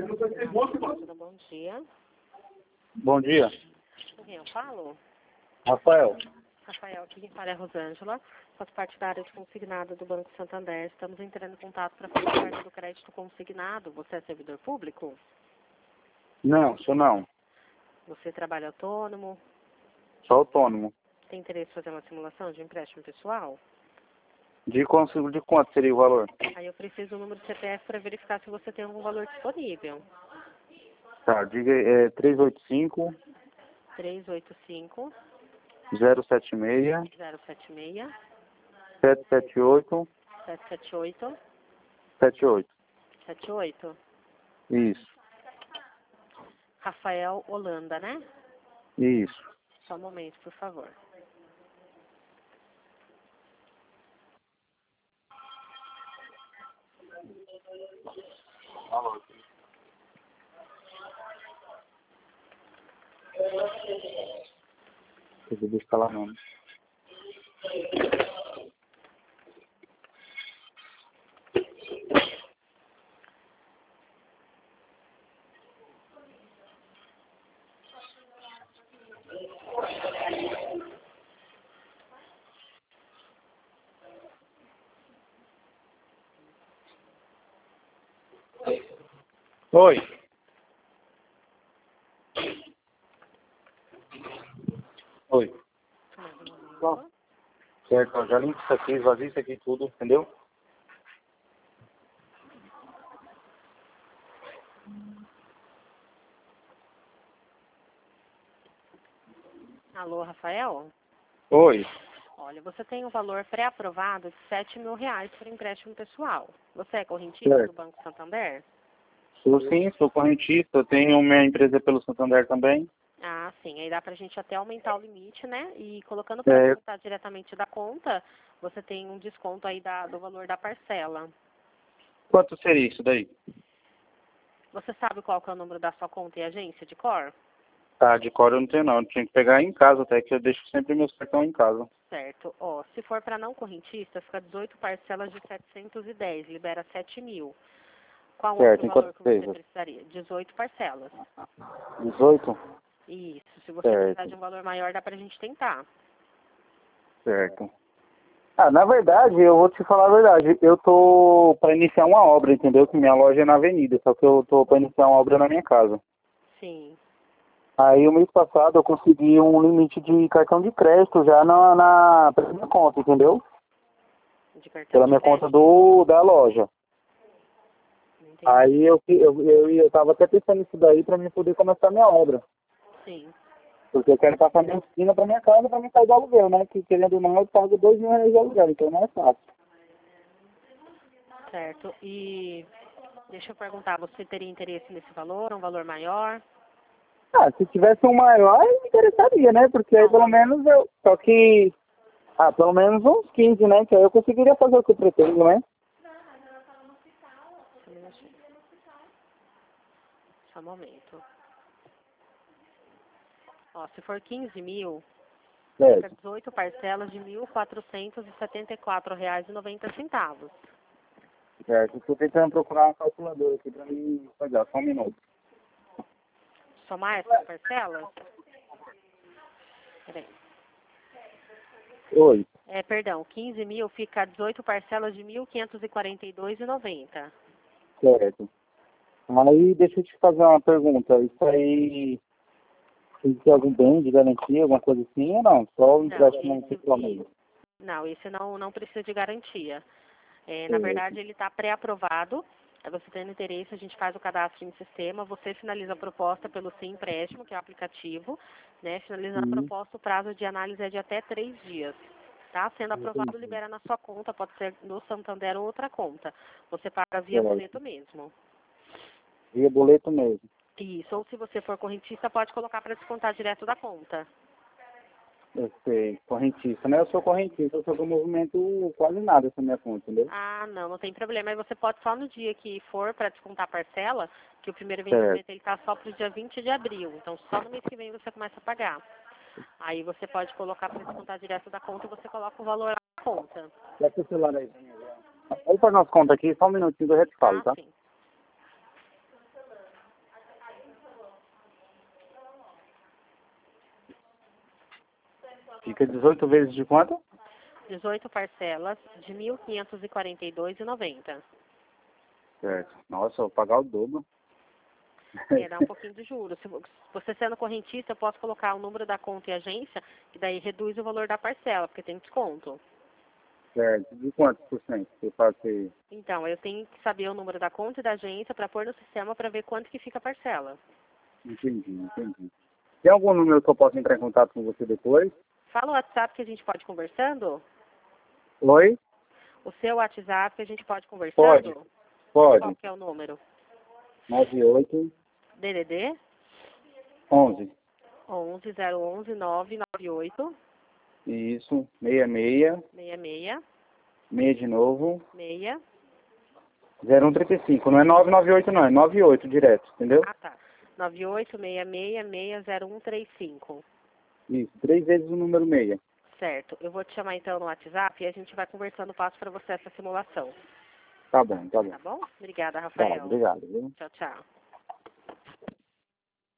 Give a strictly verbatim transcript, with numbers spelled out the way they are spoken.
Bom dia. Bom dia. Com quem eu falo? Rafael. Rafael, aqui quem fala é a Rosângela. Faço parte da área de consignado do Banco Santander. Estamos entrando em contato para fazer parte do crédito consignado. Você é servidor público? Não, sou não. Você trabalha autônomo? Sou autônomo. Tem interesse em fazer uma simulação de empréstimo pessoal? De, quanto- de quanto seria o valor? Aí eu preciso do número do C P F para verificar se você tem algum valor disponível. Tá, diga é três oito cinco, três oito cinco, zero sete seis, zero sete seis, sete sete oito, sete sete oito, sete oito. sete oito. Isso, Rafael Holanda, né? isso. Só um momento, por favor. Eu vou buscar lá não. Oi. Oi. Bom, certo, eu já limpo isso aqui, esvazio isso aqui tudo, entendeu? Alô, Rafael? Oi. Olha, você tem um valor pré-aprovado de sete mil reais por empréstimo pessoal. Você é correntista Certo. do Banco Santander? Sou sim, sou correntista, eu tenho minha empresa pelo Santander também. Ah, sim. Aí dá pra gente até aumentar o limite, né? E colocando para É, descontar diretamente da conta, você tem um desconto aí da, do valor da parcela. quanto seria isso daí? Você sabe qual que é o número da sua conta e agência de cor? Tá, de cor eu não tenho não, eu tinha que pegar em casa até, que eu deixo sempre meus cartões em casa. Certo. Ó, se for para não correntista, fica dezoito parcelas de setecentos e dez, libera sete mil. Qual Certo, outro em valor quantas que você vezes? precisaria? dezoito parcelas. dezoito? Isso. Se você precisar Certo, de um valor maior, dá pra gente tentar. certo. Ah, na verdade, eu vou te falar a verdade, eu tô para iniciar uma obra, entendeu? Que minha loja é na avenida, só que eu tô para iniciar uma obra na minha casa. Sim. Aí, o mês passado, eu consegui um limite de cartão de crédito já na, na pela minha conta, entendeu? De cartão Pela de minha conta crédito? do, da loja. Não entendi. Aí, eu, eu, eu, eu tava até pensando nisso daí para mim poder começar a minha obra. Sim. Porque eu quero passar minha oficina para minha casa para me sair do aluguel, né? Que querendo ou não, eu pago dois mil reais de aluguel, então não é fácil. Certo. E deixa eu perguntar, você teria interesse nesse valor, um valor maior? Ah, se tivesse um maior, me interessaria, né? Porque aí Não, pelo não. menos eu. Só que. Ah, pelo menos uns quinze, né? Que aí eu conseguiria fazer o que eu pretendo, né? Só um minutinho. Só um momento. Ó, se for quinze mil, fica Certo. dezoito parcelas de mil quatrocentos e setenta e quatro reais e noventa centavos. Certo. Estou tentando procurar uma calculadora aqui pra mim pagar. Só um minuto. Somar essas parcelas? Peraí. Oi. É, perdão, quinze mil fica dezoito parcelas de mil quinhentos e quarenta e dois reais e noventa centavos. Certo. Aí deixa eu te fazer uma pergunta. Isso aí. Tem algum bem de garantia, alguma coisa assim ou não? Só o Não, empréstimo esse, pessoal esse, mesmo. não, esse não, não precisa de garantia. É, na Certo. verdade, ele está pré-aprovado. Aí você tendo interesse, a gente faz o cadastro em sistema, você finaliza a proposta pelo Sim Empréstimo, que é o aplicativo, né? Finalizando a Sim. proposta, o prazo de análise é de até três dias. Tá? Sendo aprovado, Entendi. libera na sua conta, pode ser no Santander ou outra conta. Você paga via Certo. boleto mesmo. Via boleto mesmo. Isso, ou se você for correntista, pode colocar para descontar direto da conta. Eu sei, correntista, né? Eu sou correntista, eu só que eu movimento quase nada essa minha conta, entendeu? Ah, não, não tem problema. Aí você pode só no dia que for para descontar a parcela, que o primeiro Certo. vencimento ele está só para o dia vinte de abril. Então só no mês que vem você começa a pagar. Aí você pode colocar para descontar direto da conta e você coloca o valor na conta. Pega o celular aí. Vamos para nossa conta aqui, só um minutinho que eu já te falo, Tá, tá? sim. Fica dezoito vezes de quanto? dezoito parcelas de mil quinhentos e quarenta e dois reais e noventa centavos. Certo. Nossa, eu vou pagar o dobro. É, dá um pouquinho de juros. Se você sendo correntista, eu posso colocar o número da conta e agência, que daí reduz o valor da parcela, porque tem desconto. Certo. De quantos por cento você faz aí? Então, eu tenho que saber o número da conta e da agência para pôr no sistema para ver quanto que fica a parcela. Entendi, entendi. Tem algum número que eu possa entrar em contato com você depois? Fala o WhatsApp que a gente pode ir conversando? Oi? O seu WhatsApp que a gente pode ir conversando? Pode. Pode. Qual que é o número? nove oito D D D onze. onze zero onze nove nove oito Isso. seis seis. seis seis seis de novo. seis. zero um três cinco. Não é nove nove oito não, é nove oito direto, entendeu? Ah, tá. nove oito seis seis seis zero um três cinco. Isso. Três vezes o número seis. Certo. Eu vou te chamar então no WhatsApp e a gente vai conversando passo para você essa simulação. Tá bom, tá bom. Tá bom? Obrigada, Tá, Rafael. obrigado, viu? Tchau, tchau.